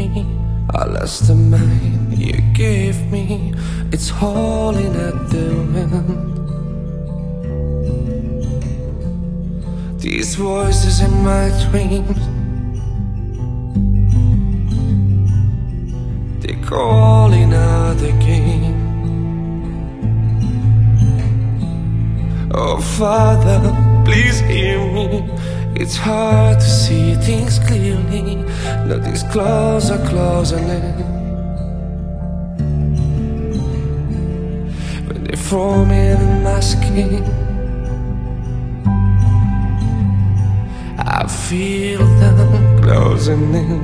I lost the mind you gave me. It's howling at the wind. These voices in my dreams, they're calling out again. Oh Father, please hear me. It's hard to see things clearly. Nothing's closer, closing in. When they throw me in my skin, I feel them closing in.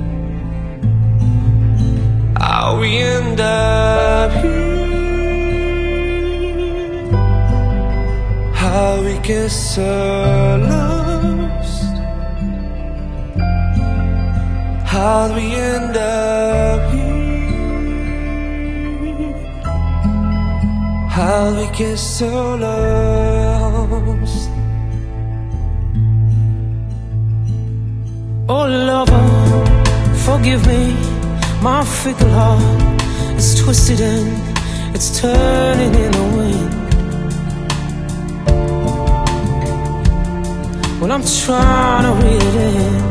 How we end up here, how we get so lost, how we end up here, how we get so lost. Oh lover, forgive me, my fickle heart is twisted and it's turning in the wind. Well, I'm trying to read it in,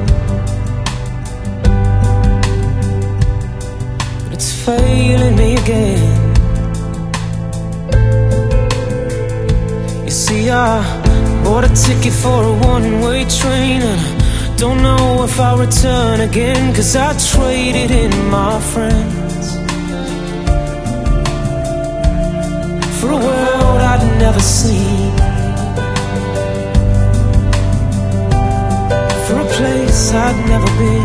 but it's failing me again. You see, I bought a ticket for a one-way train, and I don't know if I'll return again, 'cause I traded in my friends for a world I'd never seen, for a place I'd never been.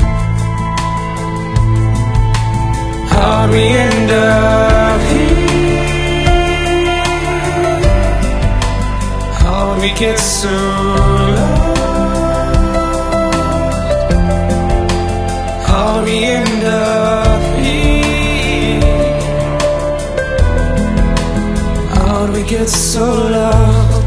How'd we end up here? How'd we get so lost? How'd we end up here? How'd we get so lost?